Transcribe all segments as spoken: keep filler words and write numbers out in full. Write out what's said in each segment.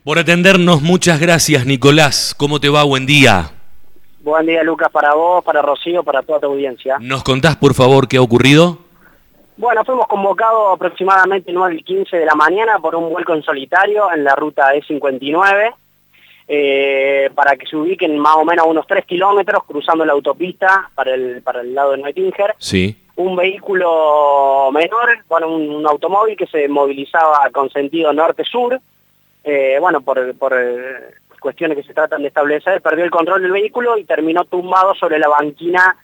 Por atendernos, muchas gracias, Nicolás. ¿Cómo te va? Buen día. Buen día, Lucas, para vos, para Rocío, para toda tu audiencia. ¿Nos contás, por favor, qué ha ocurrido? Bueno, fuimos convocados aproximadamente nueve y quince de la mañana por un vuelco en solitario en la ruta E cincuenta y nueve, eh, para que se ubiquen más o menos a unos tres kilómetros cruzando la autopista para el, para el lado de Neuetinger. Sí. Un vehículo menor, bueno, un, un automóvil que se movilizaba con sentido norte-sur, eh, bueno, por, por eh, cuestiones que se tratan de establecer, perdió el control del vehículo y terminó tumbado sobre la banquina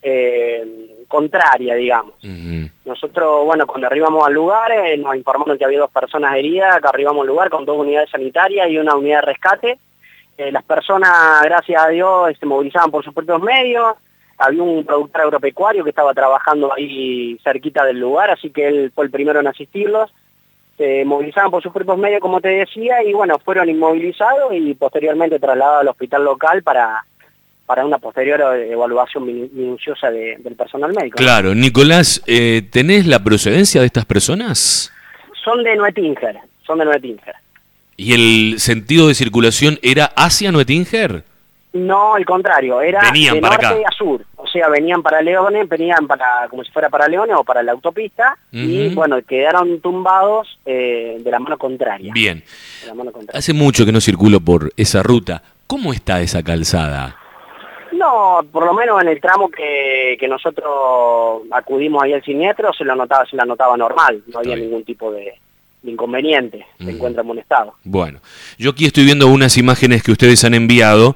eh, contraria, digamos. Uh-huh. Nosotros, bueno, cuando arribamos al lugar, eh, nos informaron que había dos personas heridas, que arribamos al lugar con dos unidades sanitarias y una unidad de rescate. Eh, las personas, gracias a Dios, se movilizaban por sus propios medios. Había un productor agropecuario que estaba trabajando ahí cerquita del lugar, así que él fue el primero en asistirlos. Se movilizaban por sus propios medios, como te decía, y bueno, fueron inmovilizados y posteriormente trasladados al hospital local para, para una posterior evaluación minuciosa de, del personal médico. Claro, Nicolás, eh, ¿tenés la procedencia de estas personas? Son de Neuetinger, son de Neuetinger. ¿Y el sentido de circulación era hacia Neuetinger? No, al contrario, era venían de para norte acá. a sur. O sea, venían para Leones, venían para como si fuera para Leones o para la autopista, uh-huh. Y bueno, quedaron tumbados eh, de la mano contraria. Bien. De la mano contraria. Hace mucho que no circulo por esa ruta. ¿Cómo está esa calzada? No, por lo menos en el tramo que, que nosotros acudimos ahí al siniestro se lo notaba, se la notaba normal, no había ningún tipo de, de inconveniente, se uh-huh. encuentra en buen estado. Bueno, yo aquí estoy viendo unas imágenes que ustedes han enviado.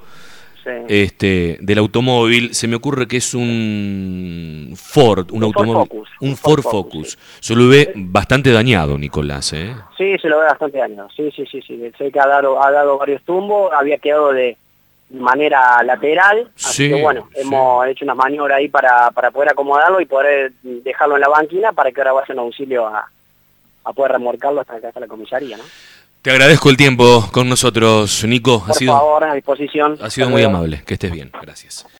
Este, del automóvil, se me ocurre que es un Ford, un, un automóvil, Ford Focus, un, un Ford, Ford Focus. Focus. Se lo ve bastante dañado, Nicolás, ¿eh? Sí, se lo ve bastante dañado, sí, sí, sí, sí. Sé que ha dado, ha dado varios tumbos, había quedado de manera lateral, así sí, que bueno, sí. hemos hecho unas maniobras ahí para, para poder acomodarlo y poder dejarlo en la banquina para que ahora vaya en auxilio a, a poder remolcarlo hasta acá hasta la comisaría, ¿no? Te agradezco el tiempo con nosotros, Nico. Por ha sido, favor, a disposición. Ha sido muy amable. Que estés bien. Gracias.